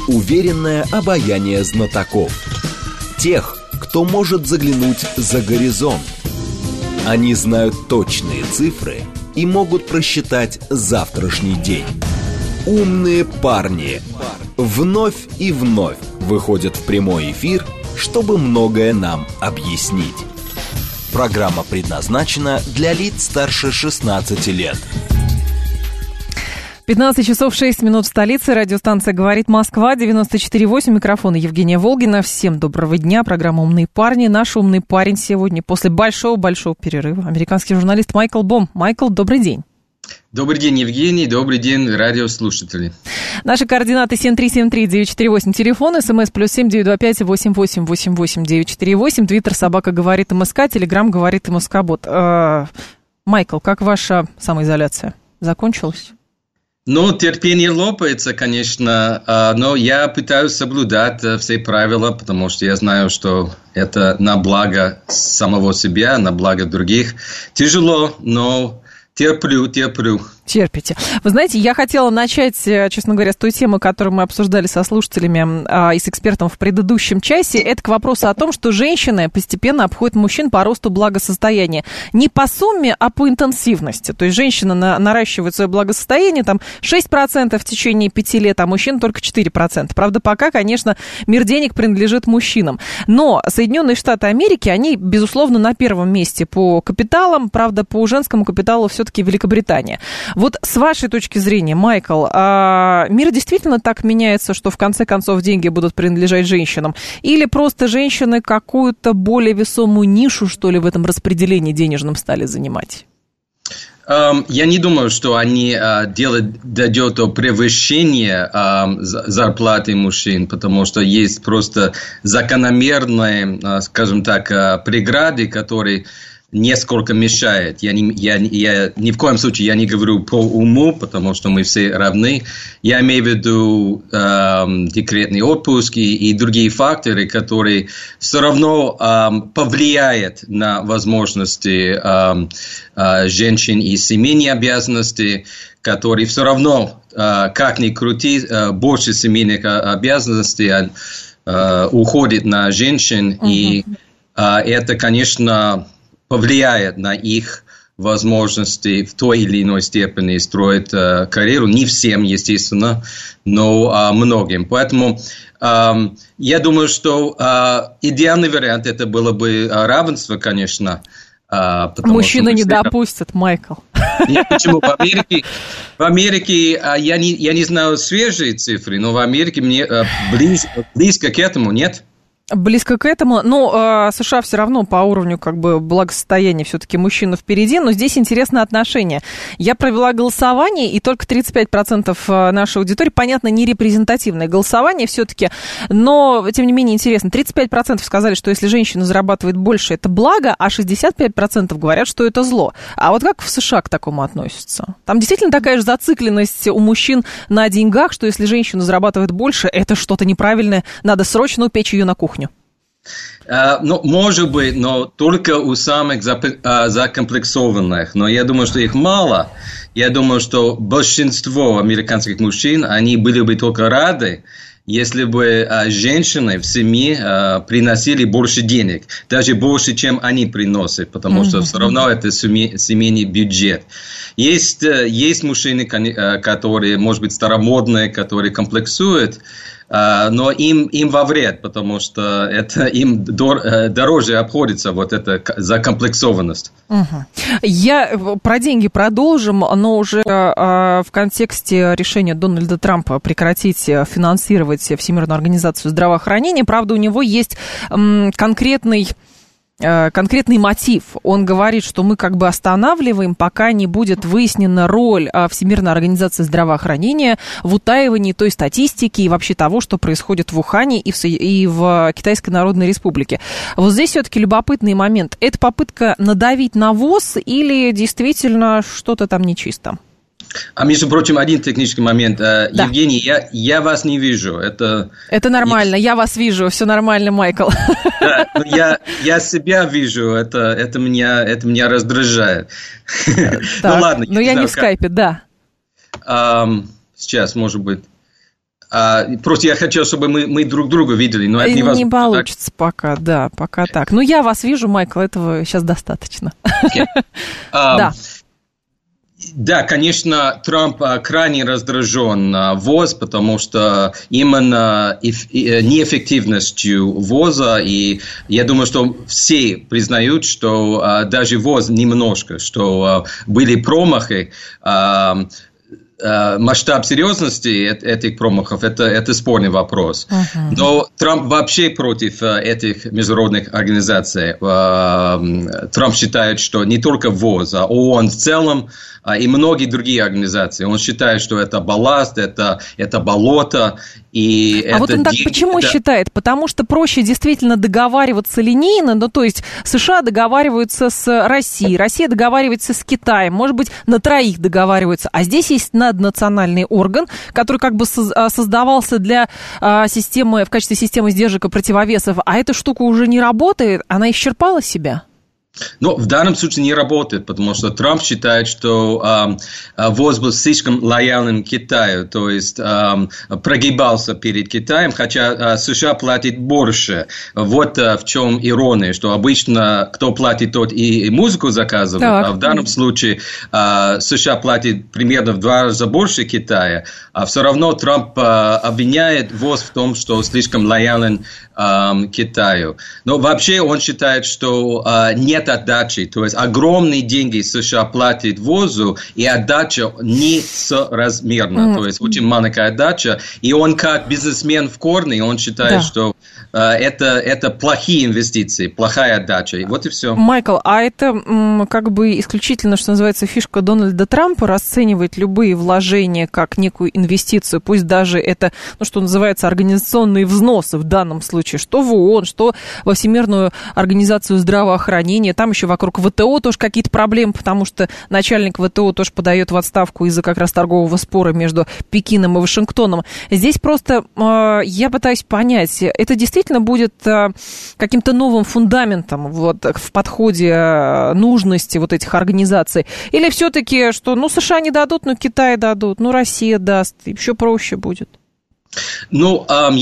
уверенное обаяние знатоков. Тех, кто может заглянуть за горизонт. Они знают точные цифры и могут просчитать завтрашний день. Умные парни вновь и вновь выходят в прямой эфир, чтобы многое нам объяснить. Программа предназначена для лиц старше 16 лет. 15 часов 6 минут в столице. Радиостанция «Говорит Москва», 94.8. Микрофон Евгения Волгина. Всем доброго дня. Программа «Умные парни». Наш умный парень сегодня после большого-большого перерыва. Американский журналист Майкл Бом. Майкл, добрый день. Добрый день, Евгений. Добрый день, радиослушатели. Наши координаты 7373948, телефон, смс +7 925 8888 948, твиттер собака говорит МСК, телеграм говорит МСК-бот. Майкл, как ваша самоизоляция? Закончилась? Ну, терпение лопается, конечно, но я пытаюсь соблюдать все правила, потому что я знаю, что это на благо самого себя, на благо других. Тяжело, но терплю. Терпите. Вы знаете, я хотела начать, честно говоря, с той темы, которую мы обсуждали со слушателями и с экспертом в предыдущем часе. Это к вопросу о том, что женщины постепенно обходят мужчин по росту благосостояния. Не по сумме, а по интенсивности. То есть женщина наращивает свое благосостояние там 6% в течение 5 лет, а мужчин только 4%. Правда, пока, конечно, мир денег принадлежит мужчинам. Но Соединенные Штаты Америки, они, безусловно, на первом месте по капиталам. Правда, по женскому капиталу все-таки Великобритания. Вот с вашей точки зрения, Майкл, мир действительно так меняется, что в конце концов деньги будут принадлежать женщинам? Или просто женщины какую-то более весомую нишу, что ли, в этом распределении денежном стали занимать? Я не думаю, что дело дойдет до превышения зарплаты мужчин, потому что есть просто закономерные, скажем так, преграды, которые несколько мешает. Я ни в коем случае я не говорю по уму, потому что мы все равны. Я имею в виду декретный отпуск и другие факторы, которые все равно повлияют на возможности женщин и семейные обязанности, которые все равно, как ни крути, больше семейных обязанностей уходит на женщин. И это, конечно, повлияет на их возможности в той или иной степени строить карьеру. Не всем, естественно, но многим. Поэтому я думаю, что идеальный вариант это было бы равенство, конечно. Мужчины не допустят, Майкл. Нет, почему? В Америке я не знаю свежие цифры, но в Америке мне близко к этому, нет? Близко к этому, но США все равно по уровню как бы благосостояния все-таки мужчина впереди, но здесь интересное отношение. Я провела голосование, и только 35% нашей аудитории, понятно, не репрезентативное голосование все-таки, но, тем не менее, интересно, 35% сказали, что если женщина зарабатывает больше, это благо, а 65% говорят, что это зло. А вот как в США к такому относятся? Там действительно такая же зацикленность у мужчин на деньгах, что если женщина зарабатывает больше, это что-то неправильное, надо срочно упечь ее на кухню. Ну, может быть, но только у самых закомплексованных. Но я думаю, что их мало. Я думаю, что большинство американских мужчин, они были бы только рады, если бы женщины в семье приносили больше денег. Даже больше, чем они приносят, потому что все равно это семейный бюджет. Есть мужчины, которые, может быть, старомодные, которые комплексуют, но им во вред, потому что это им дороже обходится вот эта закомплексованность. Я про деньги продолжим, но уже в контексте решения Дональда Трампа прекратить финансировать Всемирную организацию здравоохранения. Правда, у него есть конкретный мотив. Он говорит, что мы как бы останавливаем, пока не будет выяснена роль Всемирной организации здравоохранения в утаивании той статистики и вообще того, что происходит в Ухане и в Китайской Народной Республике. Вот здесь все-таки любопытный момент. Это попытка надавить на ВОЗ или действительно что-то там нечисто? А между прочим, один технический момент. Да. Евгений, я вас не вижу. Это нормально, я вас вижу, все нормально, Майкл. Да, я себя вижу, это меня раздражает. Так, ну ладно. Но я не в скайпе, да. Сейчас, может быть. Просто я хотел, чтобы мы друг друга видели, но это невозможно. Не получится пока, да, пока так. Ну, я вас вижу, Майкл, этого сейчас достаточно. Да. Да, конечно, Трамп крайне раздражен ВОЗ, потому что именно неэффективностью ВОЗа, и я думаю, что все признают, что даже ВОЗ немножко, что были промахи, масштаб серьезности этих промахов – это спорный вопрос. Но Трамп вообще против этих международных организаций. Трамп считает, что не только ВОЗ, а ООН в целом и многие другие организации. Он считает, что это балласт, это болото. И а вот он так почему считает? Потому что проще действительно договариваться линейно, ну, то есть США договариваются с Россией, Россия договаривается с Китаем, может быть, на троих договариваются, а здесь есть наднациональный орган, который как бы создавался для системы, в качестве системы сдержек и противовесов, а эта штука уже не работает, она исчерпала себя? Но в данном случае не работает, потому что Трамп считает, что ВОЗ был слишком лояльным Китаю, то есть прогибался перед Китаем, хотя США платит больше. Вот в чем ирония, что обычно кто платит, тот и музыку заказывает, а в данном случае США платит примерно в 2 раза больше Китая, а все равно Трамп обвиняет ВОЗ в том, что слишком лоялен Китаю. Но вообще он считает, что нет отдачи, то есть огромные деньги США платят ВОЗу, и отдача несоразмерна, то есть очень маленькая отдача, и он как бизнесмен в корне, он считает, что это плохие инвестиции, плохая отдача, и вот и все. Майкл, а это как бы исключительно, что называется, фишка Дональда Трампа, расценивает любые вложения как некую инвестицию, пусть даже это, ну, что называется, организационные взносы в данном случае, что в ООН, что во Всемирную организацию здравоохранения, там еще вокруг ВТО тоже какие-то проблемы, потому что начальник ВТО тоже подает в отставку из-за как раз торгового спора между Пекином и Вашингтоном. Здесь просто я пытаюсь понять, это действительно будет каким-то новым фундаментом вот, в подходе нужности вот этих организаций? Или все-таки, что ну США не дадут, но Китай дадут, ну Россия даст, еще проще будет? Ну,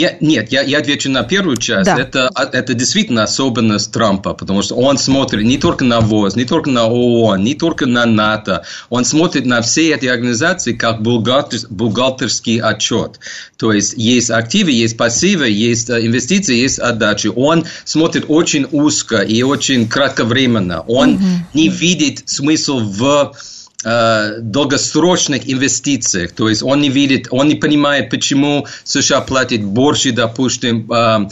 я отвечу на первую часть. Да. Это действительно особенность Трампа, потому что он смотрит не только на ВОЗ, не только на ООН, не только на НАТО. Он смотрит на все эти организации как бухгалтерский отчет. То есть активы, есть пассивы, есть инвестиции, есть отдачи. Он смотрит очень узко и очень кратковременно. Он не видит смысл в долгосрочных инвестициях, то есть он не понимает, почему США платит больше, допустим,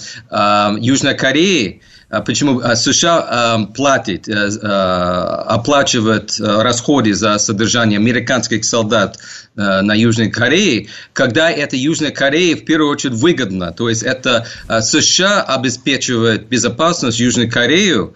Южной Корее, почему США оплачивает расходы за содержание американских солдат на Южной Корее, когда это Южной Корее в первую очередь выгодно. То есть это США обеспечивает безопасность Южной Кореи,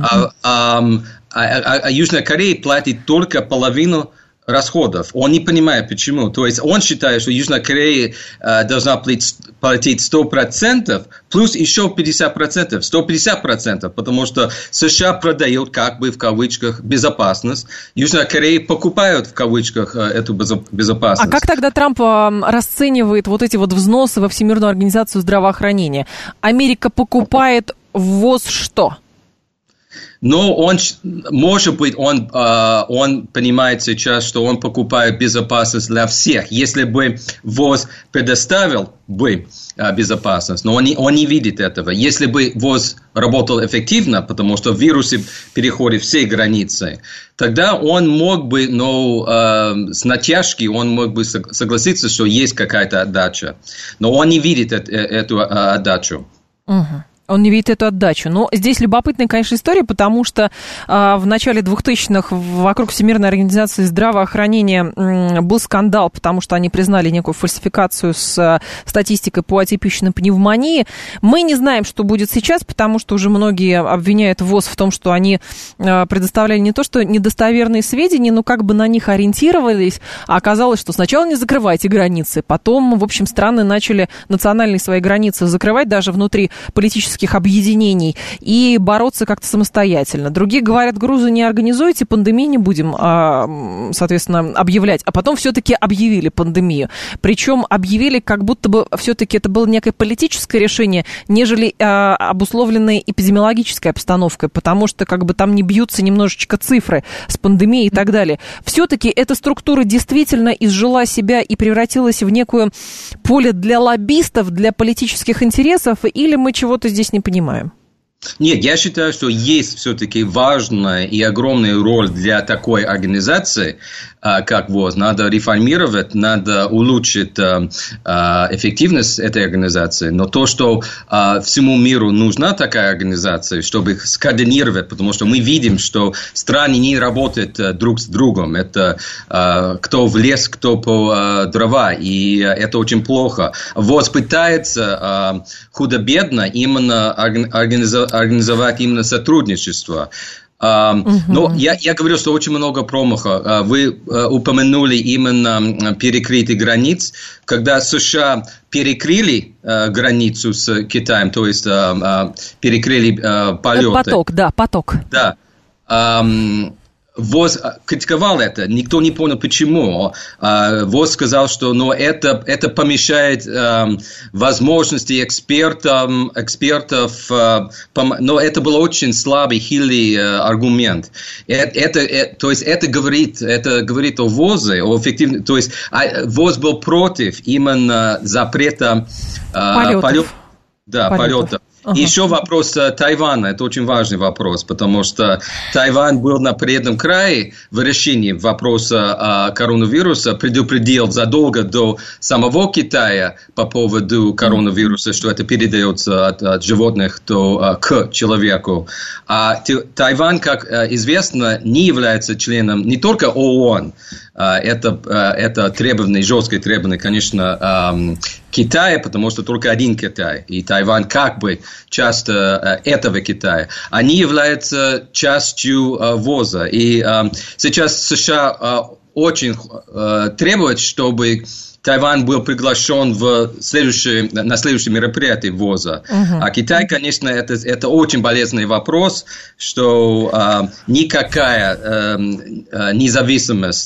а Южная Корея платит только половину расходов. Он не понимает, почему. То есть он считает, что Южная Корея должна платить 100%, плюс еще 50%, 150%, потому что США продают, как бы в кавычках, безопасность. Южная Корея покупает, в кавычках, эту безопасность. А как тогда Трамп расценивает вот эти вот взносы во Всемирную организацию здравоохранения? Америка покупает ВОЗ что? Но может быть, он понимает сейчас, что он покупает безопасность для всех. Если бы ВОЗ предоставил бы безопасность, но он не видит этого. Если бы ВОЗ работал эффективно, потому что вирусы переходят все границы, тогда он мог бы, с натяжки, он мог бы согласиться, что есть какая-то отдача. Но он не видит эту отдачу. Он не видит эту отдачу. Но здесь любопытная, конечно, история, потому что в начале 2000-х вокруг Всемирной организации здравоохранения был скандал, потому что они признали некую фальсификацию с статистикой по атипичной пневмонии. Мы не знаем, что будет сейчас, потому что уже многие обвиняют ВОЗ в том, что они предоставляли не то что недостоверные сведения, но как бы на них ориентировались, а оказалось, что сначала не закрывайте границы, потом, в общем, страны начали национальные свои границы закрывать даже внутри политических политических объединений и бороться как-то самостоятельно. Другие говорят, грузы не организуйте, пандемию не будем, соответственно, объявлять. А потом все-таки объявили пандемию. Причем объявили, как будто бы все-таки это было некое политическое решение, нежели обусловленное эпидемиологической обстановкой, потому что как бы там не бьются немножечко цифры с пандемией и так далее. Все-таки эта структура действительно изжила себя и превратилась в некое поле для лоббистов, для политических интересов, или мы чего-то здесь не понимаем? Нет, я считаю, что есть все-таки важная и огромная роль для такой организации, как ВОЗ. Надо реформировать, надо улучшить эффективность этой организации. Но то, что всему миру нужна такая организация, чтобы их скоординировать, потому что мы видим, что страны не работают друг с другом. Это кто в лес, кто по дрова, и это очень плохо. ВОЗ пытается худо-бедно именно организовать именно сотрудничество. Но я говорю, что очень много промаха. Вы упомянули именно перекрытие границ. Когда США перекрыли границу с Китаем, то есть перекрыли полеты. Поток, да, поток. Да. ВОЗ критиковал это, никто не понял почему. ВОЗ сказал, что это помешает возможности экспертов, но это был очень слабый, хилый аргумент. То есть это говорит о ВОЗе, о эффективности. То есть ВОЗ был против именно запрета полетов. Да, полетов. И еще вопрос Тайваня. Это очень важный вопрос, потому что Тайвань был на переднем крае в решении вопроса коронавируса, предупредил задолго до самого Китая по поводу коронавируса, что это передается от животных к человеку. А Тайвань, как известно, не является членом не только ООН, это требование, жесткое требование, конечно, Китая, потому что только один Китай, и Тайвань как бы часть этого Китая. Они являются частью ВОЗа, и сейчас США очень требуют, чтобы Тайвань был приглашен на следующее мероприятие ВОЗа. А Китай, конечно, это очень болезненный вопрос, что никакая независимость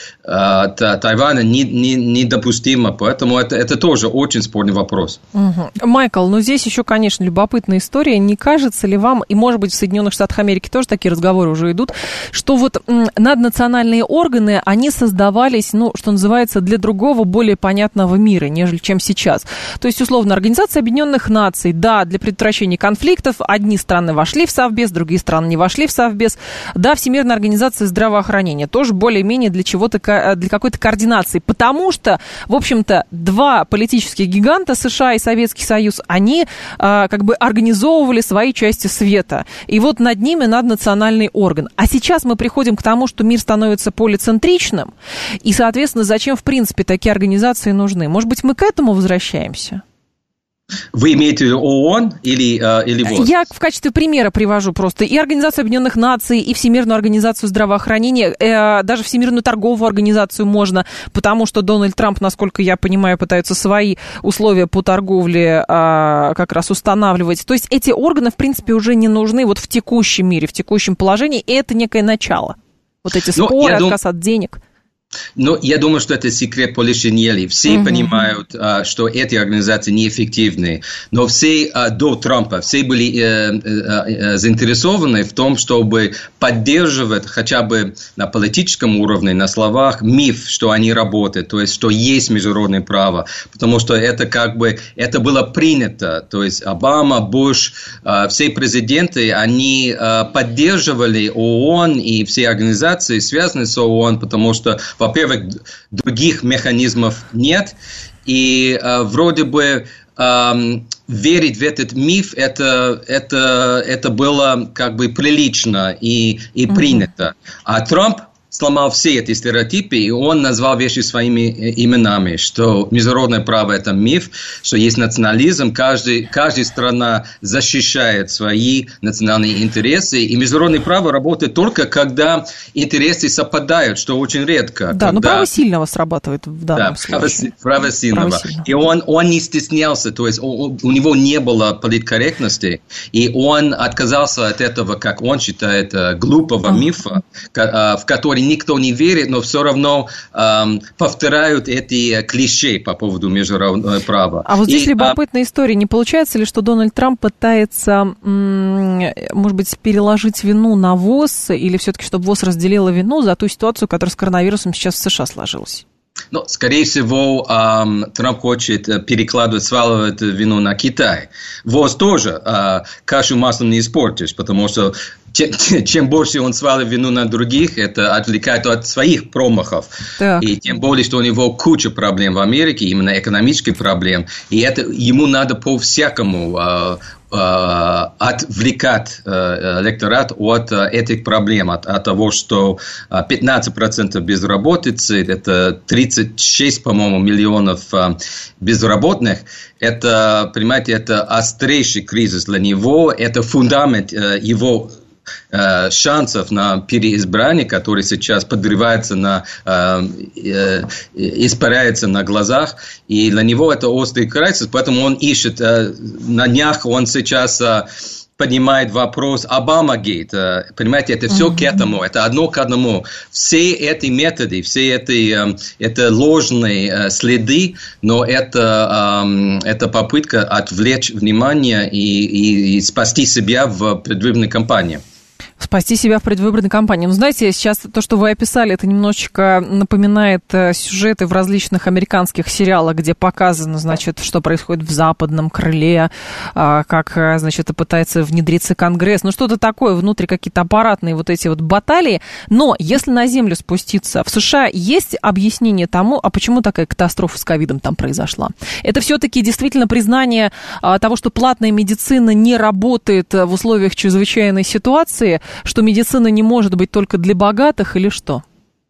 Тайваня недопустима. Поэтому это тоже очень спорный вопрос. Майкл, ну здесь еще, конечно, любопытная история. Не кажется ли вам, и, может быть, в Соединенных Штатах Америки тоже такие разговоры уже идут, что вот наднациональные органы, они создавались, что называется, для другого, более понятного мира, нежели чем сейчас. То есть, условно, Организация Объединенных Наций, да, для предотвращения конфликтов, одни страны вошли в Совбез, другие страны не вошли в Совбез, да, Всемирная организация здравоохранения, тоже более-менее для чего-то, для какой-то координации, потому что, в общем-то, два политических гиганта, США и Советский Союз, они как бы организовывали свои части света, и вот над ними наднациональный орган. А сейчас мы приходим к тому, что мир становится полицентричным, и, соответственно, зачем, в принципе, такие организации нужны? Может быть, мы к этому возвращаемся? Вы имеете в виду ООН или ВОЗ? Я в качестве примера привожу просто и Организацию Объединенных Наций, и Всемирную организацию здравоохранения, даже Всемирную торговую организацию можно, потому что Дональд Трамп, насколько я понимаю, пытается свои условия по торговле как раз устанавливать. То есть эти органы, в принципе, уже не нужны вот в текущем мире, в текущем положении, и это некое начало. Вот эти споры, отказ от денег. Но я думаю, что это секрет Полишинели. Все понимают, что эти организации неэффективны. Но все до Трампа, все были заинтересованы в том, чтобы поддерживать хотя бы на политическом уровне, на словах, миф, что они работают, то есть, что есть международное право. Потому что это как бы, это было принято. То есть, Обама, Буш, все президенты, они поддерживали ООН и все организации, связанные с ООН, потому что, во-первых, других механизмов нет, и вроде бы верить в этот миф, это было как бы прилично и принято. А Трамп сломал все эти стереотипы, и он назвал вещи своими именами, что международное право – это миф, что есть национализм, каждая страна защищает свои национальные интересы, и международное право работает только когда интересы совпадают, что очень редко. Да, но право сильного срабатывает в данном случае. Право сильного. И он не стеснялся, то есть у него не было политкорректности, и он отказался от этого, как он считает, глупого мифа, в который никто не верит, но все равно повторяют эти клише по поводу международного права. А вот здесь любопытная история. Не получается ли, что Дональд Трамп пытается, может быть, переложить вину на ВОЗ, или все-таки, чтобы ВОЗ разделила вину за ту ситуацию, которая с коронавирусом сейчас в США сложилась? Ну, скорее всего, Трамп хочет сваливать вину на Китай. ВОЗ тоже кашу маслом не испортишь, потому что чем больше он сваливает вину на других, это отвлекает от своих промахов. Так. И тем более, что у него куча проблем в Америке, именно экономических проблем. И это ему надо по-всякому отвлекать электорат от этих проблем, от того, что 15% безработицы, это 36, по-моему, миллионов безработных. Это, понимаете, это острейший кризис для него, это фундамент его шансов на переизбрание, который сейчас подрывается, испаряется на глазах, и для него это острый кризис, поэтому он ищет, на днях он сейчас поднимает вопрос Обама-гейт. Понимаете, это все к этому, это одно к одному. Все эти методы, все это ложные следы, но это попытка отвлечь внимание и спасти себя в предвыборной кампании. Спасти себя в предвыборной кампании. Ну, знаете, сейчас то, что вы описали, это немножечко напоминает сюжеты в различных американских сериалах, где показано, значит, что происходит в западном крыле, как, значит, пытается внедриться Конгресс, ну, что-то такое, внутри какие-то аппаратные вот эти вот баталии. Но если на землю спуститься, в США есть объяснение тому, а почему такая катастрофа с ковидом там произошла? Это все-таки действительно признание того, что платная медицина не работает в условиях чрезвычайной ситуации, что медицина не может быть только для богатых или что?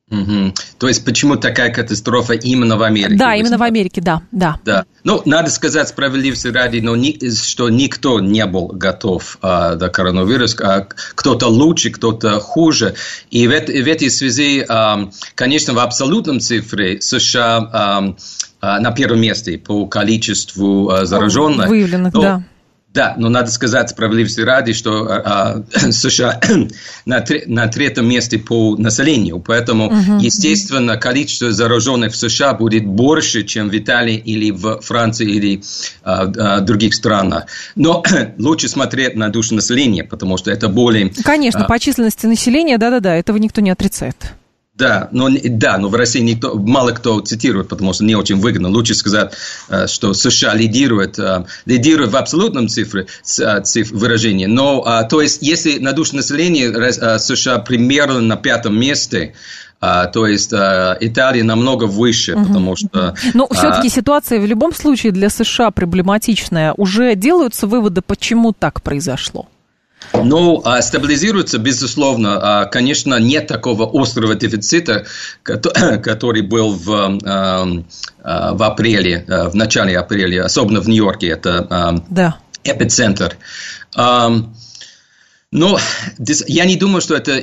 То есть, почему такая катастрофа именно в Америке? Да, именно в Америке, да. Ну, надо сказать справедливости ради, что никто не был готов до коронавируса. Кто-то лучше, кто-то хуже. И в этой связи, конечно, в абсолютном цифре США на первом месте по количеству зараженных. Выявленных, да. Да, но надо сказать справедливости ради, что США на третьем месте по населению. Поэтому, естественно, количество зараженных в США будет больше, чем в Италии или в Франции или в других странах. Но лучше смотреть на душу населения, потому что это более... Конечно, по численности населения, да-да-да, этого никто не отрицает. Да, но в России мало кто цитирует, потому что не очень выгодно. Лучше сказать, что США лидирует в абсолютном цифре выражении. Но, то есть, если на душу населения США примерно на 5-м месте, то есть Италия намного выше, потому что... Но все-таки ситуация в любом случае для США проблематичная. Уже делаются выводы, почему так произошло? Ну, стабилизируется, безусловно. Конечно, нет такого острого дефицита, который был в апреле, в начале апреля, особенно в Нью-Йорке. Это эпицентр. Но я не думаю, что это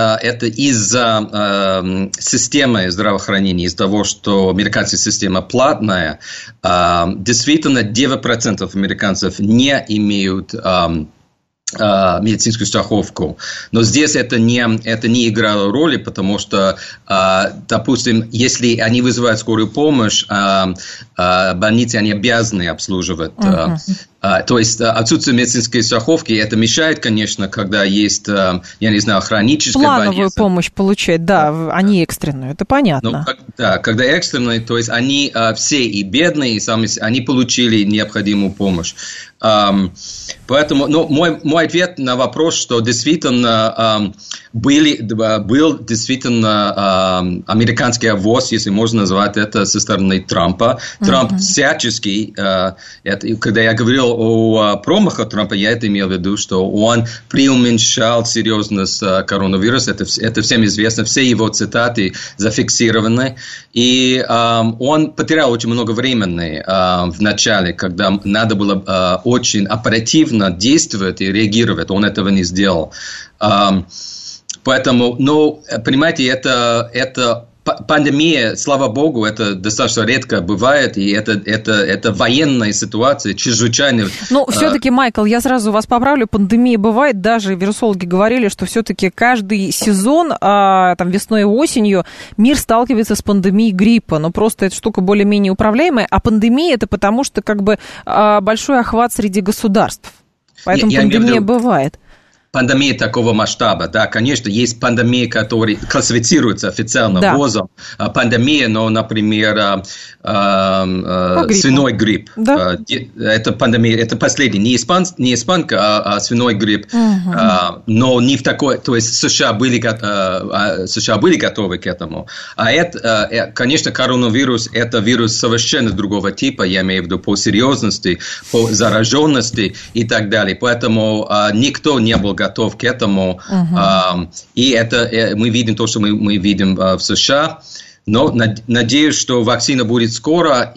из-за системы здравоохранения, из-за того, что американская система платная. Действительно, 9% американцев не имеют медицинскую страховку. Но здесь это не играло роли, потому что, допустим, если они вызывают скорую помощь, больницы они обязаны обслуживать. То есть отсутствие медицинской страховки, это мешает, конечно, когда есть, я не знаю, хроническая плановую больница. Помощь получать, да, а не экстренную, это понятно. Когда экстренная, то есть они все и бедные, и сами, они получили необходимую помощь. Поэтому, мой ответ на вопрос, что действительно был действительно американский ВОЗ, если можно назвать это, со стороны Трампа. Трамп всячески, когда я говорил о промахах Трампа, я это имел в виду, что он преуменьшал серьезность коронавируса. Это всем известно, все его цитаты зафиксированы. И он потерял очень много времени в начале, когда надо было очень оперативно действовать и реагировать. Он этого не сделал. Поэтому, понимаете, это пандемия, слава богу, это достаточно редко бывает, и это военная ситуация, чрезвычайно... Ну, все-таки, Майкл, я сразу вас поправлю, пандемия бывает, даже вирусологи говорили, что все-таки каждый сезон, там, весной и осенью, мир сталкивается с пандемией гриппа, но просто эта штука более-менее управляемая, а пандемия это потому, что как бы большой охват среди государств, поэтому пандемия бывает. Пандемия такого масштаба, да, конечно, есть пандемии, которые классифицируются официально ВОЗом. Пандемия, например, свиной грипп. Да. Это пандемия, это последний, не испанка, а свиной грипп. Но не в такой, то есть США были готовы к этому. Конечно, коронавирус – это вирус совершенно другого типа, я имею в виду по серьезности, по зараженности и так далее. Поэтому никто не был готов к этому. И это мы видим то, что мы видим в США. Но надеюсь, что вакцина будет скоро.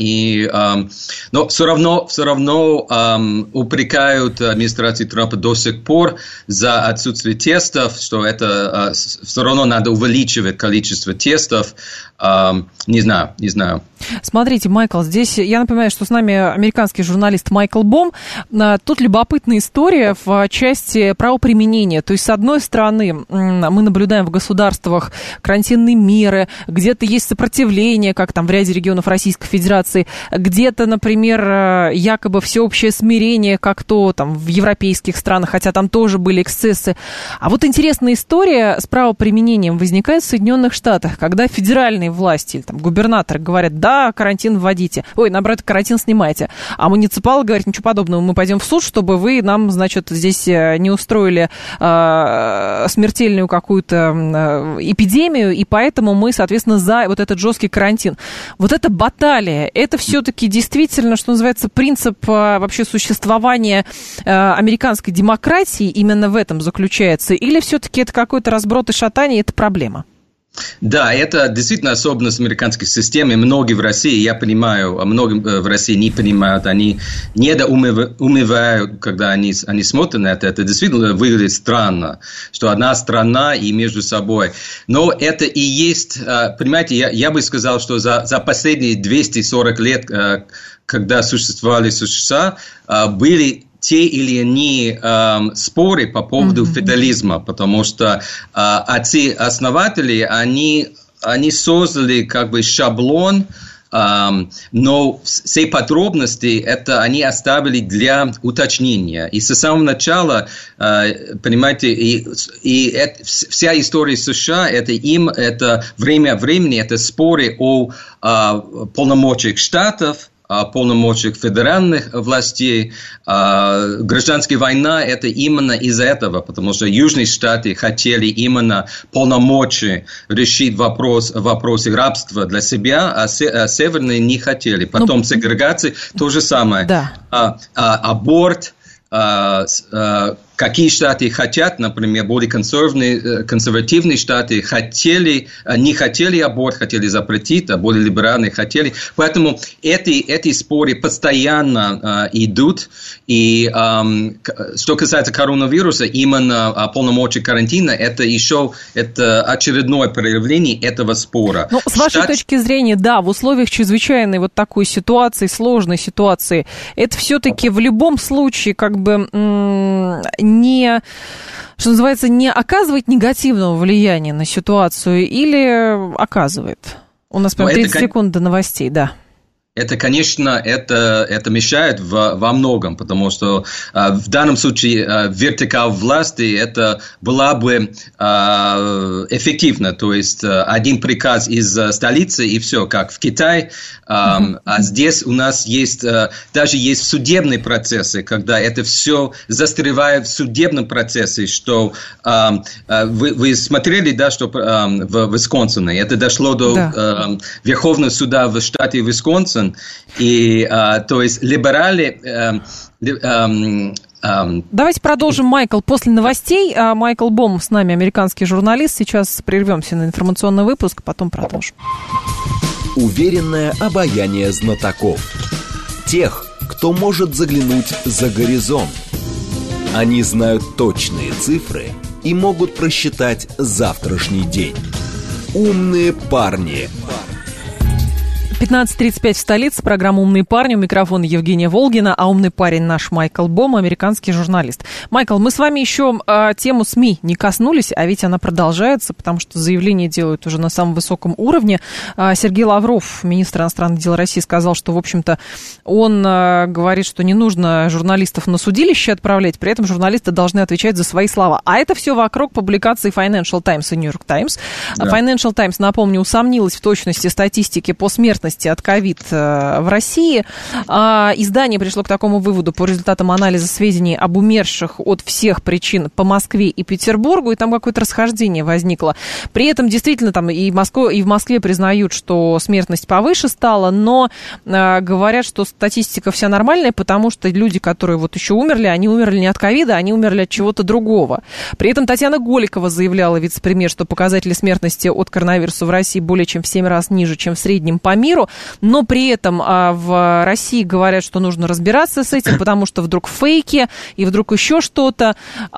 Но все равно упрекают администрацию Трампа до сих пор за отсутствие тестов, что это все равно надо увеличивать количество тестов. Не знаю. Смотрите, Майкл, здесь я напоминаю, что с нами американский журналист Майкл Бом. Тут любопытная история в части правоприменения. То есть, с одной стороны, мы наблюдаем в государствах карантинные меры, где-то есть сопротивление, как там в ряде регионов Российской Федерации, где-то, например, якобы всеобщее смирение, как то там в европейских странах, хотя там тоже были эксцессы. А вот интересная история с правоприменением возникает в Соединенных Штатах, когда федеральные власти, или там губернаторы говорят, да, карантин вводите, наоборот, карантин снимайте, а муниципалы говорят, ничего подобного, мы пойдем в суд, чтобы вы нам, значит, здесь не устроили смертельную какую-то эпидемию, и поэтому мы, соответственно, за вот этот жесткий карантин. Вот эта баталия, это все-таки действительно, что называется, принцип вообще существования американской демократии именно в этом заключается, или все-таки это какой-то разброд и шатание, это проблема? Да, это действительно особенность американской системы. Многие в России, я понимаю, а многие в России не понимают, они недоумевают, когда они смотрят на это. Это действительно выглядит странно, что одна страна и между собой. Но это и есть, понимаете, я бы сказал, что за последние 240 лет, когда существовали США, были те или иные споры по поводу федерализма, потому что отцы-основатели, они создали как бы шаблон, но все подробности это они оставили для уточнения. И с самого начала, понимаете, и вся история США, это время времени, это споры о полномочиях штатов, полномочиях федеральных властей. Гражданская война – это именно из-за этого, потому что Южные Штаты хотели именно полномочия решить вопросы рабства для себя, а Северные не хотели. Потом сегрегация – то же самое. Да. Аборт. Какие штаты хотят, например, более консервативные штаты не хотели аборт, хотели запретить, а более либеральные хотели. Поэтому эти споры постоянно идут. И что касается коронавируса, именно полномочия карантина, это очередное проявление этого спора. Ну, с вашей точки зрения, да, в условиях чрезвычайной вот такой ситуации, сложной ситуации, это все-таки в любом случае как бы не, что называется, не оказывает негативного влияния на ситуацию или оказывает? У нас прям 30 секунд до новостей, да. Это, конечно, это мешает во многом, потому что в данном случае вертикаль власти это была бы эффективно, то есть один приказ из столицы и все, как в Китае, а здесь у нас даже есть судебные процессы, когда это все застревает в судебном процессе, что вы смотрели, да, что в Висконсине, это дошло до Верховного суда в штате Висконсин. Висконсин. И, то есть, либерали... Давайте продолжим, Майкл, после новостей. Майкл Бом с нами, американский журналист. Сейчас прервемся на информационный выпуск, потом продолжим. Уверенное обаяние знатоков. Тех, кто может заглянуть за горизонт. Они знают точные цифры и могут просчитать завтрашний день. Умные парни. 15:35 в столице, программа «Умные парни», у микрофона Евгения Волгина, а умный парень наш Майкл Бом, американский журналист. Майкл, мы с вами еще тему СМИ не коснулись, а ведь она продолжается, потому что заявления делают уже на самом высоком уровне. Сергей Лавров, министр иностранных дел России, сказал, что, в общем-то, он говорит, что не нужно журналистов на судилище отправлять, при этом журналисты должны отвечать за свои слова. А это все вокруг публикаций Financial Times и New York Times. Да. Financial Times, напомню, усомнилась в точности статистики по смертности от ковид в России. Издание пришло к такому выводу по результатам анализа сведений об умерших от всех причин по Москве и Петербургу, и там какое-то расхождение возникло. При этом действительно там и в Москве признают, что смертность повыше стала, но говорят, что статистика вся нормальная, потому что люди, которые вот еще умерли, они умерли не от ковида, они умерли от чего-то другого. При этом Татьяна Голикова заявляла, вице-премьер, что показатели смертности от коронавируса в России более чем в 7 раз ниже, чем в среднем по миру. Но при этом в России говорят, что нужно разбираться с этим, потому что вдруг фейки и вдруг еще что-то.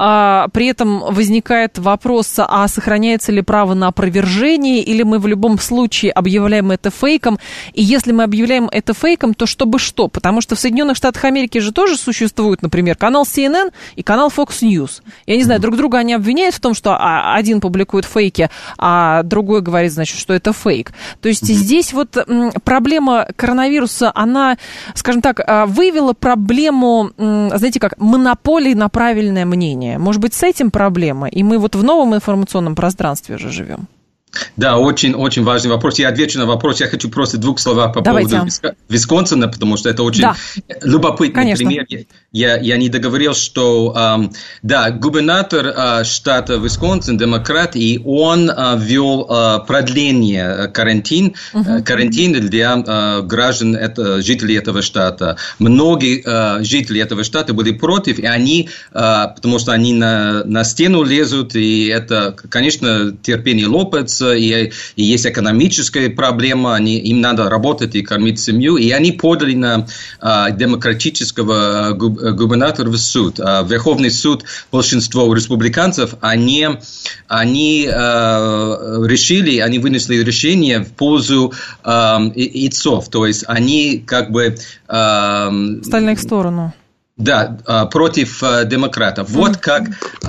При этом возникает вопрос, а сохраняется ли право на опровержение, или мы в любом случае объявляем это фейком. И если мы объявляем это фейком, то чтобы что? Потому что в Соединенных Штатах Америки же тоже существует, например, канал CNN и канал Fox News. Я не знаю, друг друга они обвиняют в том, что один публикует фейки, а другой говорит, значит, что это фейк. То есть здесь вот проблема коронавируса, она, скажем так, выявила проблему, знаете как, монополии на правильное мнение. Может быть, с этим проблема? И мы вот в новом информационном пространстве уже живем. Да, очень важный вопрос. Я отвечу на вопрос. Я хочу просто двух слов по поводу Висконсина, потому что это очень любопытный пример. Я не договорил, что губернатор штата Висконсин, демократ, и он ввел продление карантина для граждан, жителей этого штата. Многие жители этого штата были против, и они, потому что они на стену лезут, и это, конечно, терпение лопается, и есть экономическая проблема, им надо работать и кормить семью, и они подали на демократического губернатора в суд. Верховный суд, большинство республиканцев, они вынесли решение в пользу истцов, то есть они как бы... Стали на их сторону. Да, против демократов. Вот как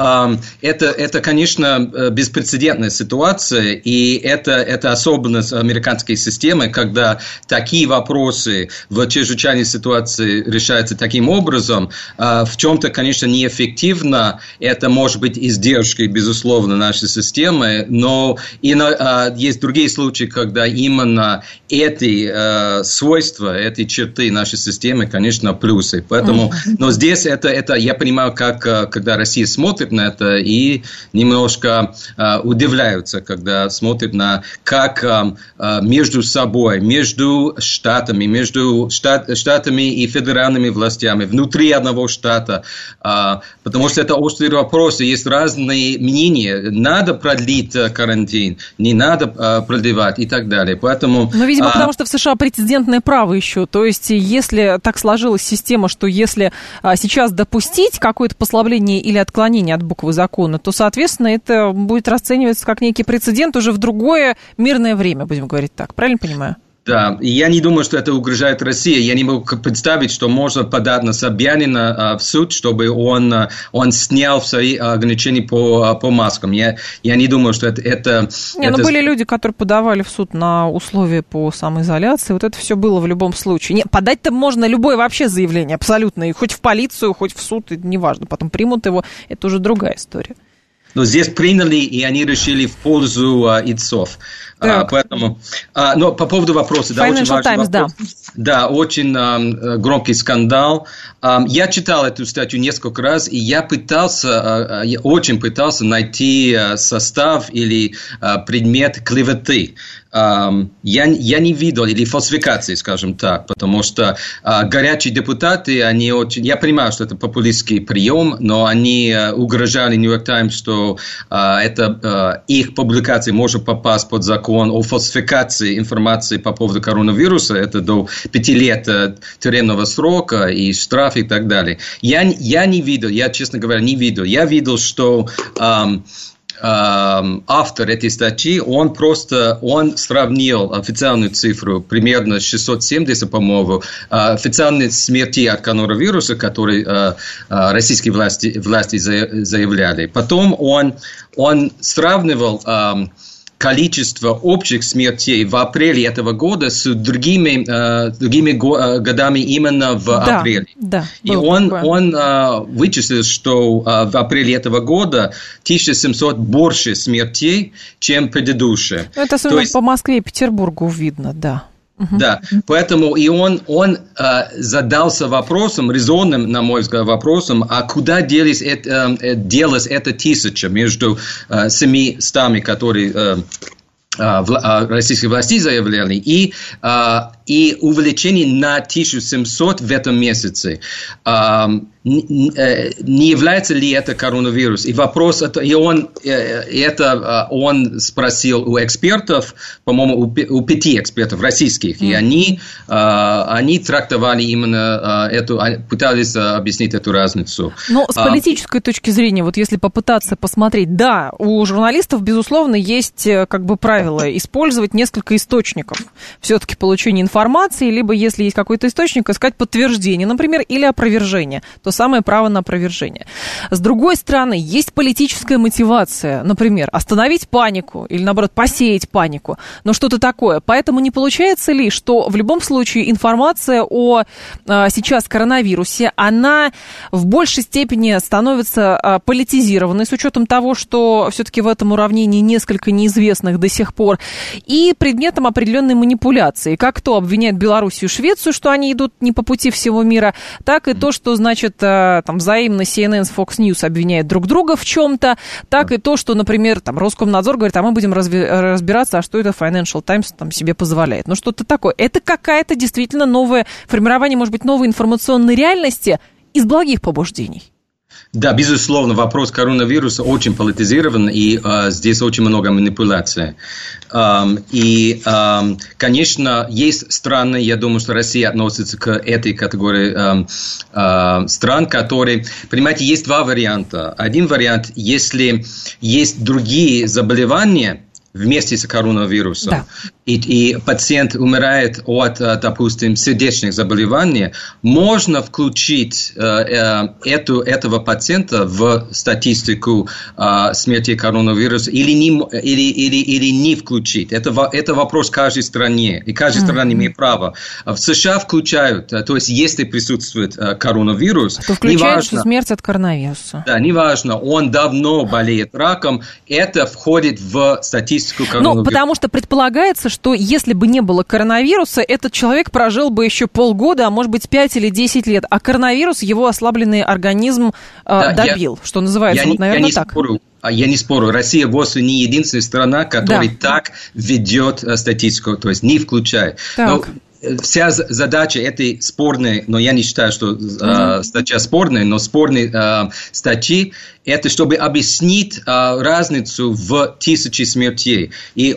это, конечно, беспрецедентная ситуация, и это особенность американской системы, когда такие вопросы в чрезвычайной ситуации решаются таким образом. В чем-то, конечно, неэффективно. Это может быть издержкой, безусловно, нашей системы, но есть другие случаи, когда именно эти свойства, эти черты нашей системы, конечно, плюсы. Поэтому... Но здесь это я понимаю, когда Россия смотрит на это и немножко удивляются, когда смотрят на как между собой, между штатами и федеральными властями, внутри одного штата, потому что это острый вопрос, и есть разные мнения, надо продлить карантин, не надо продлевать и так далее. Поэтому, но, видимо, потому что в США прецедентное право еще, то есть если так сложилась система, что если сейчас допустить какое-то послабление или отклонение от буквы закона, то, соответственно, это будет расцениваться как некий прецедент уже в другое мирное время, будем говорить так. Правильно понимаю? Да, и я не думаю, что это угрожает России. Я не могу представить, что можно подать на Собянина в суд, чтобы он снял свои ограничения по маскам. Я не думаю, что это... Но были люди, которые подавали в суд на условия по самоизоляции. Вот это все было в любом случае. Подать-то можно любое вообще заявление, абсолютно. И хоть в полицию, хоть в суд, неважно. Потом примут его, это уже другая история. Но здесь приняли, и они решили в пользу истцов. Поэтому, но по поводу вопроса, да, очень важный Times, вопрос. Да, очень громкий скандал. Я читал эту статью несколько раз, и я очень пытался найти состав или предмет клеветы. я не видел, или фальсификации, скажем так, потому что горячие депутаты, они очень... Я понимаю, что это популистский прием, но они угрожали Нью-Йорк Таймс, что их публикации может попасть под закон о фальсификации информации по поводу коронавируса. Это до 5 лет тюремного срока и штраф и так далее. Я не видел, я, честно говоря, не видел. Я видел, что... автор этой статьи, он сравнил официальную цифру, примерно 670, по-моему, официальных смертей от коронавируса, которые российские власти заявляли. Потом он сравнивал количество общих смертей в апреле этого года с другими годами именно в апреле. Да, и он вычислил, что в апреле этого года 1700 больше смертей, чем предыдущие. Это особенно по Москве и Петербургу видно, да. Да, поэтому и он задался вопросом, резонным, на мой взгляд, вопросом, а куда делась эта 1000 между 700, которые российские власти заявляли, и увеличение на 1700 в этом месяце. Не является ли это коронавирус? И вопрос, он спросил у экспертов, по-моему, у 5 экспертов российских, и они трактовали именно пытались объяснить эту разницу. Но с политической точки зрения, вот если попытаться посмотреть, да, у журналистов, безусловно, есть как бы правило использовать несколько источников все-таки получения информации, либо, если есть какой-то источник, искать подтверждение, например, или опровержение, то самое право на опровержение. С другой стороны, есть политическая мотивация, например, остановить панику или, наоборот, посеять панику, но что-то такое. Поэтому не получается ли, что в любом случае информация о сейчас коронавирусе, она в большей степени становится политизированной, с учетом того, что все-таки в этом уравнении несколько неизвестных до сих пор, и предметом определенной манипуляции. Как то обвиняет Белоруссию и Швецию, что они идут не по пути всего мира, так и то, что, значит, там взаимно CNN с Fox News обвиняют друг друга в чем-то, так и то, что, например, там Роскомнадзор говорит, а мы будем разбираться, а что это Financial Times там себе позволяет. Ну, что-то такое. Это какая-то действительно новое формирование, может быть, новой информационной реальности из благих побуждений. Да, безусловно, вопрос коронавируса очень политизирован, и здесь очень много манипуляций. Конечно, есть страны, я думаю, что Россия относится к этой категории стран, которые, понимаете, есть два варианта. Один вариант, если есть другие заболевания вместе с коронавирусом, да. И пациент умирает от, допустим, сердечных заболеваний, можно включить этого пациента в статистику смерти коронавируса или не включить. Это вопрос каждой стране, и каждая страна имеет право. В США включают, то есть если присутствует коронавирус, то включают смерть от коронавируса. Да, неважно, он давно болеет раком, это входит в статистику коронавируса. Ну, потому что предполагается, что если бы не было коронавируса, этот человек прожил бы еще полгода, а может быть 5 или 10 лет, а коронавирус его ослабленный организм добил, что называется, наверное, так. Я не спорю, Россия вовсе не единственная страна, которая так ведет статистику, то есть не включает. Вся задача этой спорной, но я не считаю, что статья спорная, но спорной статьи, это чтобы объяснить разницу в 1000 смертей. И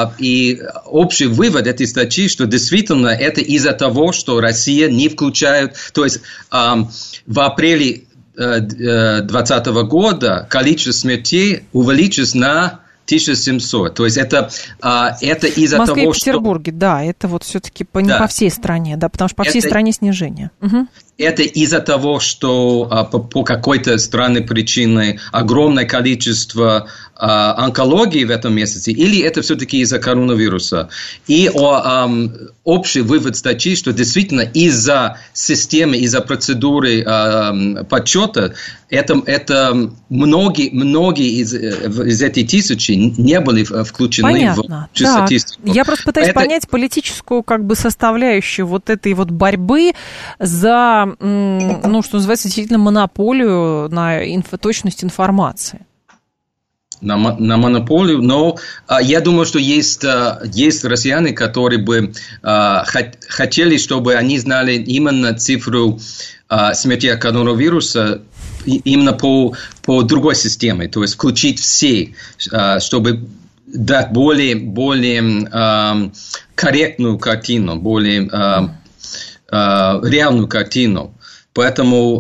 общий вывод этой статьи, что действительно это из-за того, что Россия не включает, то есть в апреле 2020 года количество смертей увеличилось на 1700. То есть это из-за того, что... В Москве и Петербурге, да, это вот все-таки не по всей стране, да, потому что по всей стране снижение. Угу. Это из-за того, что по какой-то странной причине огромное количество онкологии в этом месяце, или это все-таки из-за коронавируса. И общий вывод статьи, что действительно из-за системы, из-за процедуры подсчета, это многие из этих 1000 не были включены в статистику. Я просто пытаюсь понять политическую как бы составляющую вот этой вот борьбы за, ну, что называется, действительно монополию на точность информации. монополию, но я думаю, что есть россияне, которые бы хотели, чтобы они знали именно цифру смерти от коронавируса именно по другой системе, то есть включить все, чтобы дать более корректную картину, более реальную картину. Поэтому,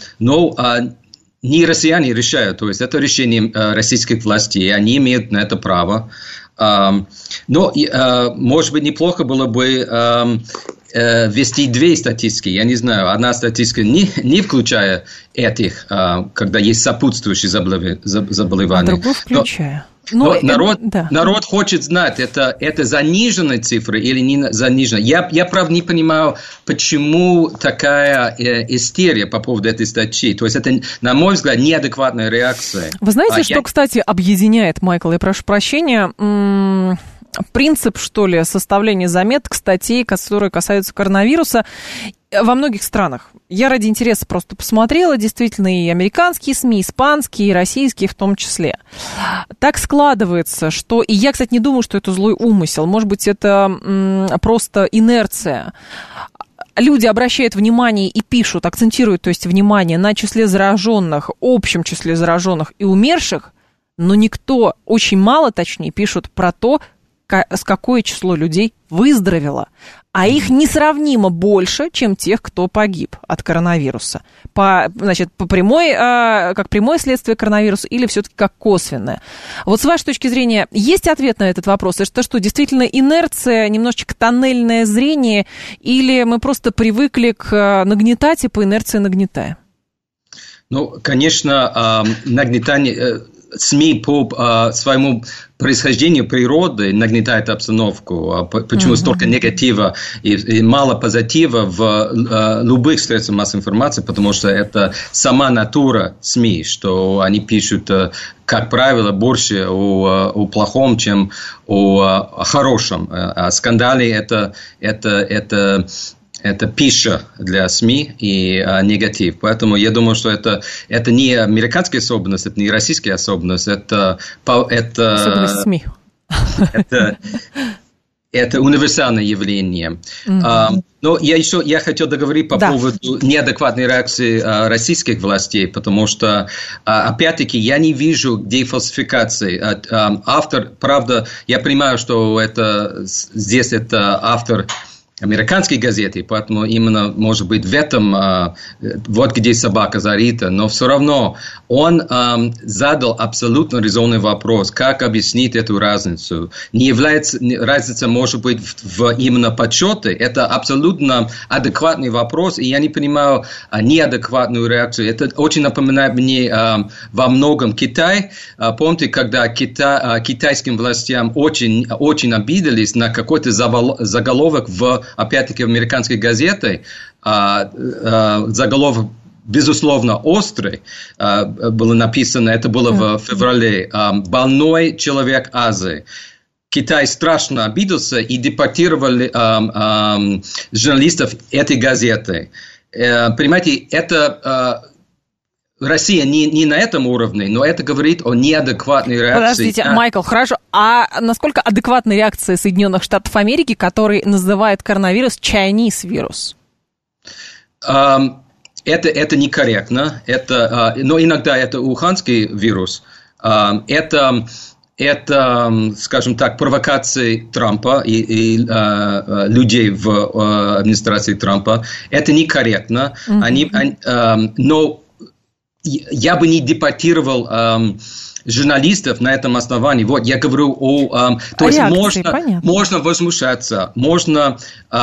не россияне решают, то есть это решение российских властей, они имеют на это право. Но, может быть, неплохо было бы ввести две статистики, я не знаю, одна статистика, не включая этих, когда есть сопутствующие заболевания. А другую включая. Но народ хочет знать, это заниженная цифра или не заниженная. Я правда не понимаю, почему такая истерия по поводу этой статьи. То есть это, на мой взгляд, неадекватная реакция. Вы знаете, что, кстати, объединяет, Майкл, я прошу прощения, принцип, что ли, составления заметок, статей, которые касаются коронавируса во многих странах. Я ради интереса просто посмотрела, действительно, и американские СМИ, испанские, и российские в том числе. Так складывается, что... И я, кстати, не думаю, что это злой умысел. Может быть, это просто инерция. Люди обращают внимание и пишут, акцентируют, то есть, внимание на числе зараженных, общем числе зараженных и умерших, но никто, очень мало, точнее, пишут про то, с какое число людей выздоровело, а их несравнимо больше, чем тех, кто погиб от коронавируса. Как прямое следствие коронавируса или все-таки как косвенное. Вот с вашей точки зрения, есть ответ на этот вопрос? Это что, действительно инерция, немножечко тоннельное зрение, или мы просто привыкли к нагнетать и по инерции нагнетаем? Ну, конечно, нагнетание... СМИ по своему происхождению природы нагнетает обстановку. Почему столько негатива и мало позитива в любых средствах массовой информации? Потому что это сама натура СМИ, что они пишут, как правило, больше о плохом, чем о хорошем. А скандалы это пища для СМИ и негатив. Поэтому я думаю, что это не американская особенность, это не российская особенность, это особенность СМИ. Это универсальное явление. Но я хотел договорить по поводу неадекватной реакции российских властей, потому что, опять-таки, я не вижу, где фальсификации. Автор, правда, я понимаю, что здесь это автор американские газеты, поэтому именно, может быть, в этом вот где собака зарита, но все равно он задал абсолютно резонный вопрос, как объяснить эту разницу. Не является разница, может быть, в именно подсчете, это абсолютно адекватный вопрос, и я не понимаю неадекватную реакцию. Это очень напоминает мне во многом Китай. Помните, когда китайским властям очень обиделись на какой-то заголовок опять-таки в американской газете, заголовок безусловно острый, было написано, это было в феврале, «Больной человек Азии». Китай страшно обиделся и депортировали журналистов этой газеты. Понимаете, это... Россия не на этом уровне, но это говорит о неадекватной реакции. Подождите, Майкл, хорошо. А насколько адекватна реакция Соединенных Штатов Америки, который называет коронавирус Chinese вирус? Это некорректно. Но иногда это уханский вирус. Это, скажем так, провокации Трампа и людей в администрации Трампа. Это некорректно. Но я бы не депортировал журналистов на этом основании. Вот я говорю о... то есть можно возмущаться, можно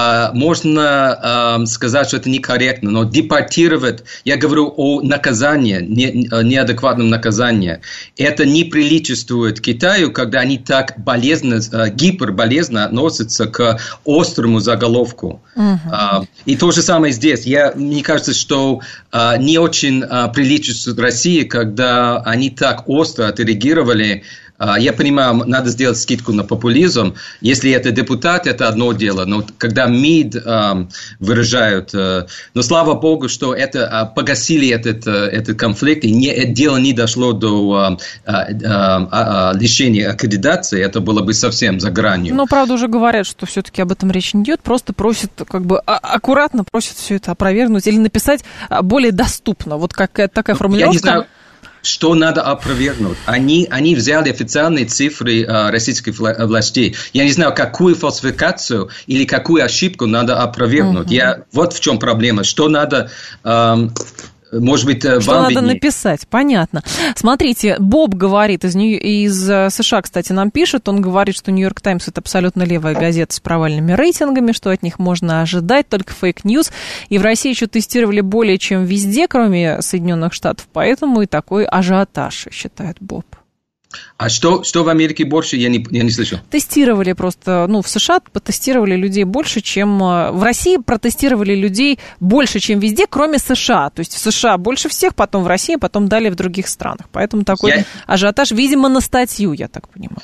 сказать, что это некорректно, но депортировать, я говорю о наказании, неадекватном наказании. Это не приличествует Китаю, когда они так гиперболезненно относятся к острому заголовку. И то же самое здесь. Мне кажется, что не очень приличествует России, когда они так остро отреагировали Я понимаю, надо сделать скидку на популизм. Если это депутат, это одно дело. Но когда МИД выражают... Но слава богу, что это погасили этот конфликт, и дело не дошло до лишения аккредитации. Это было бы совсем за гранью. Но, правда, уже говорят, что все-таки об этом речь не идет. Просто просят, как бы, аккуратно просят все это опровергнуть или написать более доступно. Вот такая формулировка. Я не знаю, что надо опровергнуть. Они взяли официальные цифры российских властей. Я не знаю, какую фальсификацию или какую ошибку надо опровергнуть. Вот в чем проблема. Что надо... Может быть, что вам надо виднее. написать, понятно. Смотрите, Боб говорит, из США, кстати, нам пишет, он говорит, что «Нью-Йорк Таймс» — это абсолютно левая газета с провальными рейтингами, что от них можно ожидать, только фейк-ньюс. И в России еще тестировали более чем везде, кроме Соединенных Штатов, поэтому и такой ажиотаж, считает Боб. А что в Америке больше, я не слышу. Тестировали просто, в США потестировали людей больше, чем... В России протестировали людей больше, чем везде, кроме США. То есть в США больше всех, потом в России, потом далее в других странах. Поэтому такой ажиотаж, видимо, на статью, я так понимаю.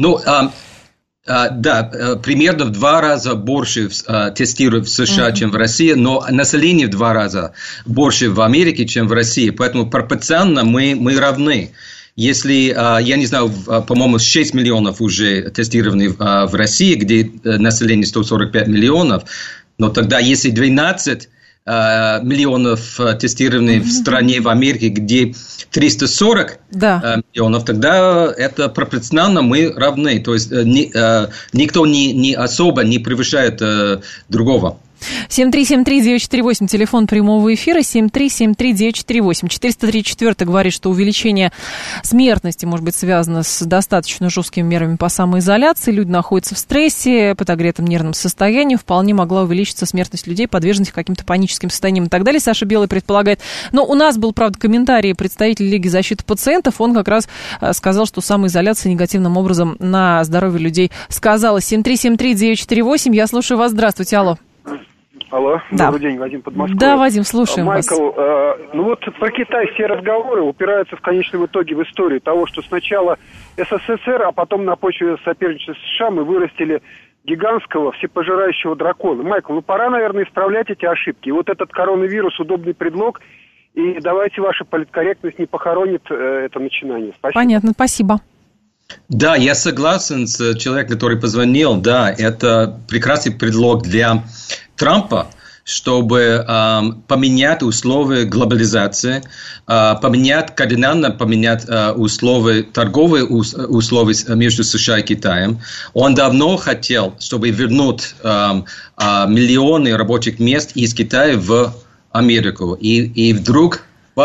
Да, примерно в 2 раза больше тестируют в США, чем в России, но население в 2 раза больше в Америке, чем в России. Поэтому пропорционально мы равны. Если, я не знаю, по-моему, 6 миллионов уже тестированы в России, где население 145 миллионов, но тогда если 12 миллионов тестированы в стране, в Америке, где 340 миллионов, тогда это пропорционально мы равны. То есть никто не особо не превышает другого. 7373948, телефон прямого эфира, 7373948. 434 говорит, что увеличение смертности может быть связано с достаточно жесткими мерами по самоизоляции. Люди находятся в стрессе, подогретом нервном состоянии. Вполне могла увеличиться смертность людей, подверженных каким-то паническим состояниям и так далее. Саша Белый предполагает. Но у нас был, правда, комментарий представителя Лиги защиты пациентов. Он как раз сказал, что самоизоляция негативным образом на здоровье людей сказалась. 7373948, я слушаю вас. Здравствуйте, алло. Алло, добрый день, Вадим, Подмосковье. Да, Вадим, слушаем вас. Майкл, про Китай все разговоры упираются в конечном итоге в историю того, что сначала СССР, а потом на почве соперничества с США мы вырастили гигантского всепожирающего дракона. Майкл, пора, наверное, исправлять эти ошибки. И вот этот коронавирус удобный предлог, и давайте ваша политкорректность не похоронит это начинание. Спасибо. Понятно, спасибо. Да, я согласен с человеком, который позвонил. Да, это прекрасный предлог для Трампа, чтобы поменять условия глобализации, кардинально поменять торговые условия между США и Китаем. Он давно хотел, чтобы вернуть миллионы рабочих мест из Китая в Америку. И вдруг,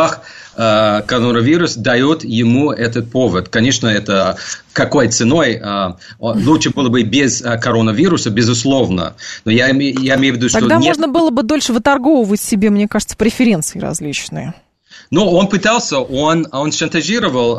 коронавирус дает ему этот повод. Конечно, это какой ценой? Лучше было бы без коронавируса, безусловно. Но я имею в виду, что... Тогда можно было бы дольше выторговывать себе, мне кажется, преференции различные. Но он пытался, он шантажировал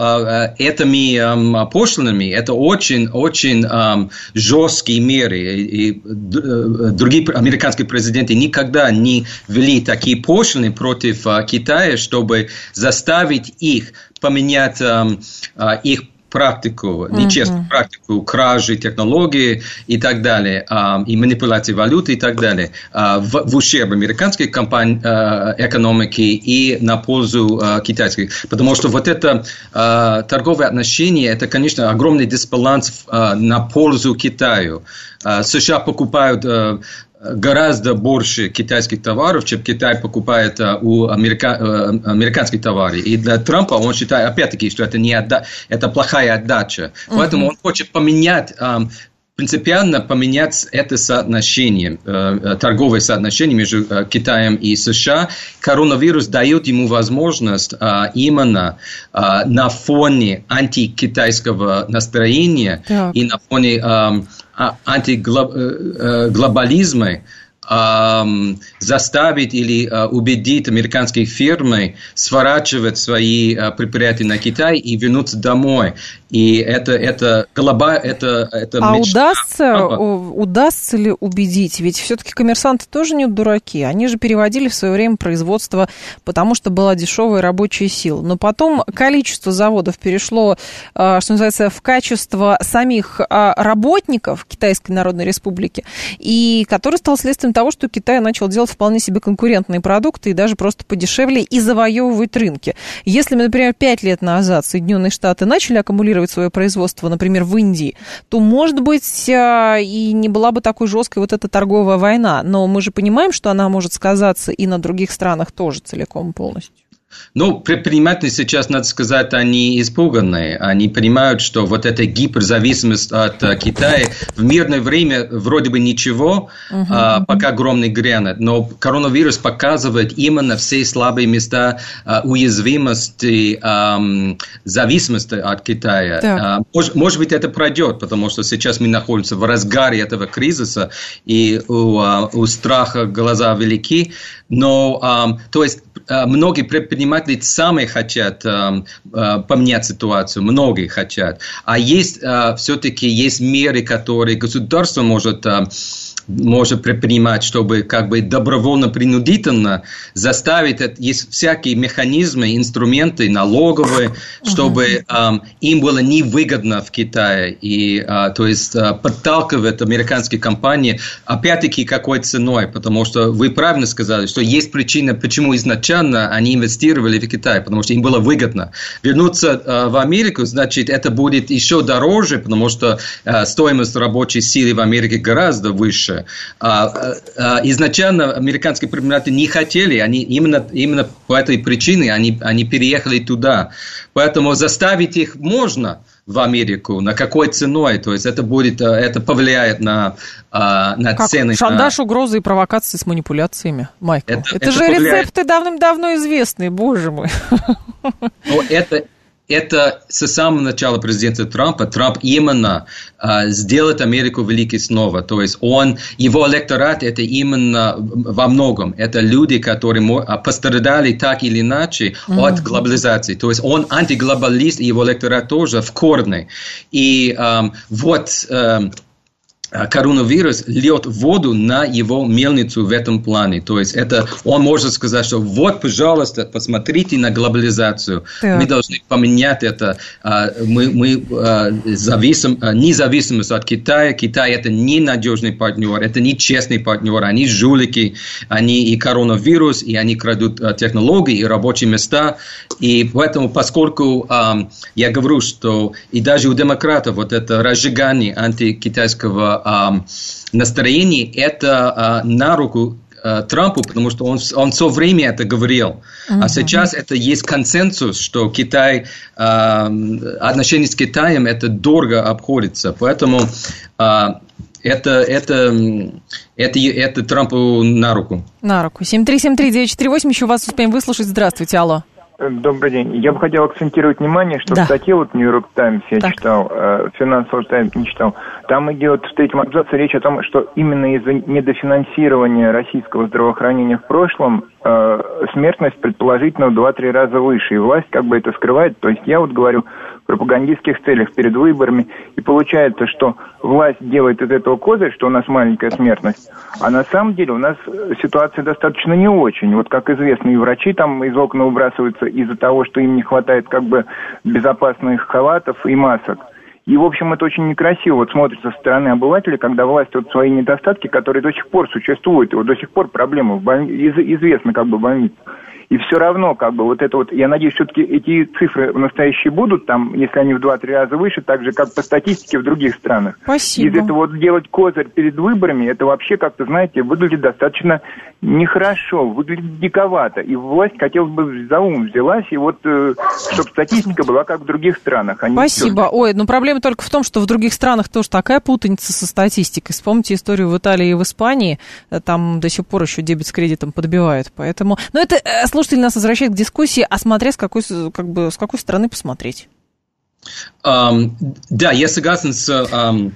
этими пошлинами. Это очень жесткие меры. И другие американские президенты никогда не ввели такие пошлины против Китая, чтобы заставить их поменять их практику, нечестную практику кражи технологий и так далее, и манипуляции валюты и так далее, в ущерб американской экономики и на пользу китайской. Потому что вот это торговые отношения, это, конечно, огромный дисбаланс на пользу Китаю. США покупают гораздо больше китайских товаров, чем Китай покупает у американских товаров. И для Трампа он считает, опять-таки, что это плохая отдача. Поэтому он хочет принципиально поменять это соотношение, торговое соотношение между Китаем и США. Коронавирус дает ему возможность именно на фоне антикитайского настроения и на фоне антиглобализма заставить или убедить американские фирмы сворачивать свои предприятия на Китай и вернуться домой. И это мечта. Удастся ли убедить? Ведь все-таки коммерсанты тоже не дураки. Они же переводили в свое время производство, потому что была дешевая рабочая сила. Но потом количество заводов перешло, что называется, в качество самих работников Китайской Народной Республики, и который стал следствием того, что Китай начал делать вполне себе конкурентные продукты и даже просто подешевле и завоевывать рынки. Если, например, 5 лет назад Соединенные Штаты начали аккумулировать свое производство, например, в Индии, то, может быть, и не была бы такой жесткой вот эта торговая война. Но мы же понимаем, что она может сказаться и на других странах тоже целиком и полностью. Ну, предприниматели сейчас, надо сказать, они испуганные. Они понимают, что вот эта гиперзависимость от Китая в мирное время вроде бы ничего, пока гром не грянет. Но коронавирус показывает именно все слабые места уязвимости, зависимости от Китая. Может быть, это пройдет, потому что сейчас мы находимся в разгаре этого кризиса, и у страха глаза велики. Но, то есть, многие предприниматели сами хотят поменять ситуацию, многие хотят. А есть все-таки есть меры, которые государство может предпринимать, чтобы как бы добровольно-принудительно заставить, есть всякие механизмы, инструменты налоговые, чтобы им было невыгодно в Китае, и то есть подталкивать американские компании, опять-таки, какой ценой, потому что вы правильно сказали, что есть причина, почему изначально они инвестировали в Китай, потому что им было выгодно. Вернуться в Америку, значит, это будет еще дороже, потому что стоимость рабочей силы в Америке гораздо выше. Изначально американские предприниматели не хотели, они именно по этой причине они переехали туда. Поэтому заставить их можно в Америку, на какой ценой, то есть это повлияет на цены. Шантаж, угрозы и провокации с манипуляциями, Майкл. Это же рецепты давным-давно известные, боже мой. Но это с самого начала президента Трампа. Трамп именно сделает Америку великой снова. То есть его электорат это именно во многом. Это люди, которые пострадали так или иначе от глобализации. То есть он антиглобалист, и его электорат тоже в корне. И коронавирус льет воду на его мельницу в этом плане. То есть он может сказать, что вот, пожалуйста, посмотрите на глобализацию. Так. Мы должны поменять это. Мы зависим, независимость от Китая. Китай – это ненадежный партнер, это нечестный партнер. Они жулики, они и коронавирус, и они крадут технологии и рабочие места. И поэтому, поскольку я говорю, что и даже у демократов вот это разжигание антикитайского настроение, это на руку Трампу, потому что он все время это говорил. А сейчас это есть консенсус, что Китай, отношения с Китаем это дорого обходится. Поэтому это Трампу на руку. На руку. 7373948, еще вас успеем выслушать. Здравствуйте, алло. Добрый день. Я бы хотел акцентировать внимание, что в статье вот Нью-Йорк Таймс я читал, Финансовый Таймс не читал. Там идет в третьем абзаце речь о том, что именно из-за недофинансирования российского здравоохранения в прошлом смертность предположительно в 2-3 раза выше. И власть как бы это скрывает. То есть я вот говорю в пропагандистских целях перед выборами. И получается, что власть делает из этого козырь, что у нас маленькая смертность. А на самом деле у нас ситуация достаточно не очень. Вот как известно, и врачи там из окна выбрасываются из-за того, что им не хватает как бы безопасных халатов и масок. И, в общем, это очень некрасиво вот смотрится со стороны обывателя, когда власть вот свои недостатки, которые до сих пор существуют, и вот до сих пор проблемы известны как бы в больнице. И все равно, как бы, вот это вот, я надеюсь, все-таки эти цифры настоящие будут, там, если они в 2-3 раза выше, так же, как по статистике в других странах. Спасибо. Из этого вот делать козырь перед выборами, это вообще, как-то, знаете, выглядит достаточно нехорошо, выглядит диковато. И власть, хотелось бы, за ум взялась, и вот, чтобы статистика была как в других странах. Спасибо. Ой, но проблема только в том, что в других странах тоже такая путаница со статистикой. Вспомните историю в Италии и в Испании, там до сих пор еще дебет с кредитом подбивают, поэтому... Но это... Слушатель нас возвращает к дискуссии, а смотря с какой стороны посмотреть. Да, я согласен с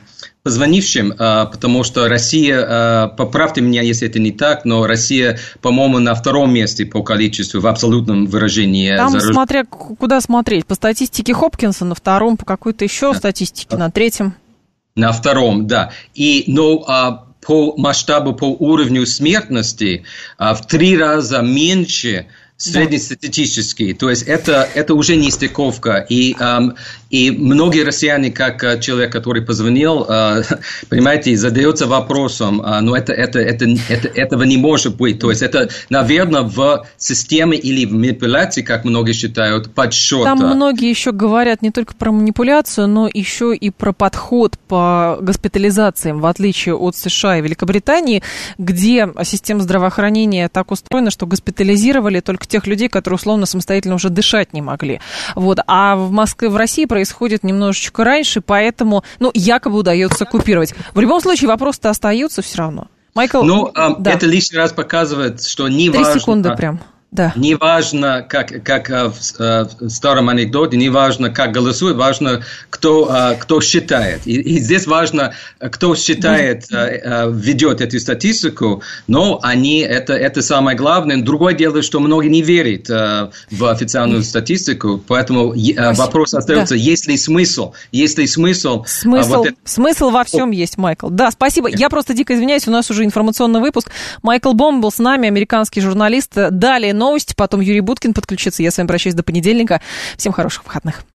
позвонившим, потому что Россия, поправьте меня, если это не так, но Россия, по-моему, на втором месте по количеству в абсолютном выражении. Там смотря куда смотреть. По статистике Хопкинса на втором, по какой-то еще статистике на третьем. На втором, да. Но по масштабу, по уровню смертности в 3 раза меньше среднестатистический. То есть это уже не стыковка. И многие россияне, как человек, который позвонил, понимаете, задается вопросом, но этого не может быть. То есть это, наверное, в системе или в манипуляции, как многие считают, подсчет. Там многие еще говорят не только про манипуляцию, но еще и про подход по госпитализациям, в отличие от США и Великобритании, где система здравоохранения так устроена, что госпитализировали только тех людей, которые условно самостоятельно уже дышать не могли. Вот. А в Москве, в России происходит немножечко раньше, поэтому, якобы удается купировать. В любом случае, вопросы-то остаются все равно. Майкл, да. Это лишний раз показывает, что не 3 важно... секунды прям. Да. Не важно, как в старом анекдоте, не важно, как голосует, важно, кто считает. И здесь важно, кто считает, ведет эту статистику, но это самое главное. Другое дело, что многие не верят в официальную статистику, поэтому вопрос остается, есть ли смысл? Смысл во всем есть, Майкл. Да, спасибо. Я просто дико извиняюсь, у нас уже информационный выпуск. Майкл Бом был с нами, американский журналист. Далее новости, потом Юрий Буткин подключится. Я с вами прощаюсь до понедельника. Всем хороших выходных.